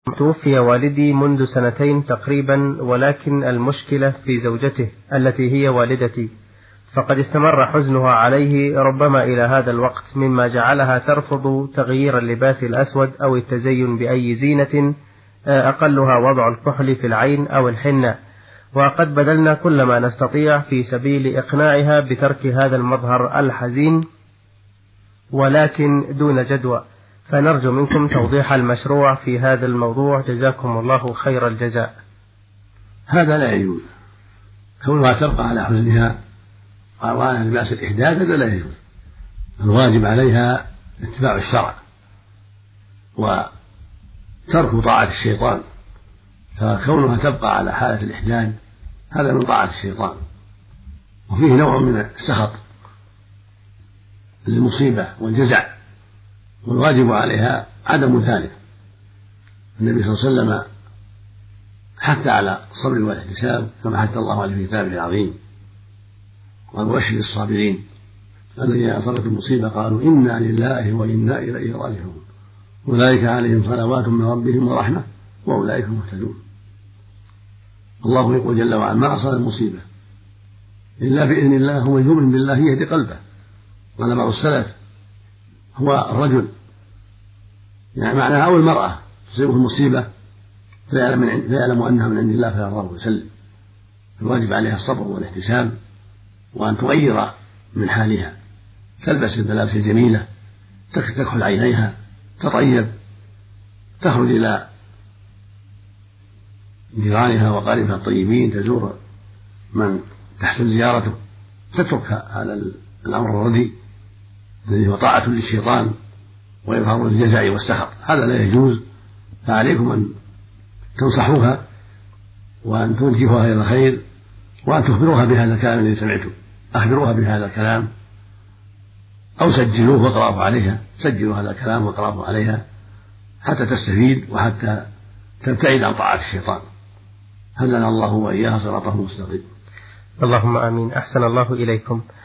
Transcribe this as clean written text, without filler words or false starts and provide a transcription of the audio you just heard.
توفي والدي منذ 2 تقريبا، ولكن المشكلة في زوجته التي هي والدتي، فقد استمر حزنها عليه ربما إلى هذا الوقت، مما جعلها ترفض تغيير اللباس الأسود أو التزين بأي زينة أقلها وضع الكحل في العين أو الحنة، وقد بذلنا كل ما نستطيع في سبيل إقناعها بترك هذا المظهر الحزين، ولكن دون جدوى، فنرجو منكم توضيح المشروع في هذا الموضوع، جزاكم الله خير الجزاء. هذا لا يجوز، كونها تبقى على حزنها وعلى لباس الإحداث هذا لا يجوز. الواجب عليها اتباع الشرع وترك طاعة الشيطان، فكونها تبقى على حالة الإحداث هذا من طاعة الشيطان، وفيه نوع من السخط للمصيبة والجزع، والواجب عليها عدم ذلك. النبي صلى الله عليه وسلم حث على الصبر والاحتساب كما حث الله عليه في كتابه العظيم، قال: وبشر الصابرين الذين أصابتهم المصيبة قالوا إنا لله وإنا إليه راجعون أولئك عليهم صلوات من ربهم ورحمة وأولئك مهتدون. الله يقول جل وعلا: ما أصاب المصيبة إلا بإذن الله، هو يؤمن بالله يهدي قلبه. قال بعض السلف: هو الرجل، يعني معناها أو المرأة تصيبه المصيبة فيعلم أنها من عند الله فيرضى ويسلم. الواجب عليها الصبر والاحتساب، وأن تغير من حالها، تلبس الملابس الجميلة، تكحل عينيها، تطيب، تخرج إلى جيرانها وقاربها الطيبين، تزور من تحسن زيارته، تترك هذا الأمر الرديء الذي هو طاعة للشيطان وإظهار الجزع والسخط، هذا لا يجوز. فعليكم أن تنصحوها وأن توجهوها إلى الخير، وأن تخبروها بهذا الكلام الذي سمعته، أخبروها بهذا الكلام أو سجلوه واقرأوه عليها، سجلوا هذا الكلام واقرأوه عليها حتى تستفيد وحتى تبتعد عن طاعة الشيطان. هدنا الله وإياها صراطه المستقيم. اللهم آمين. أحسن الله إليكم.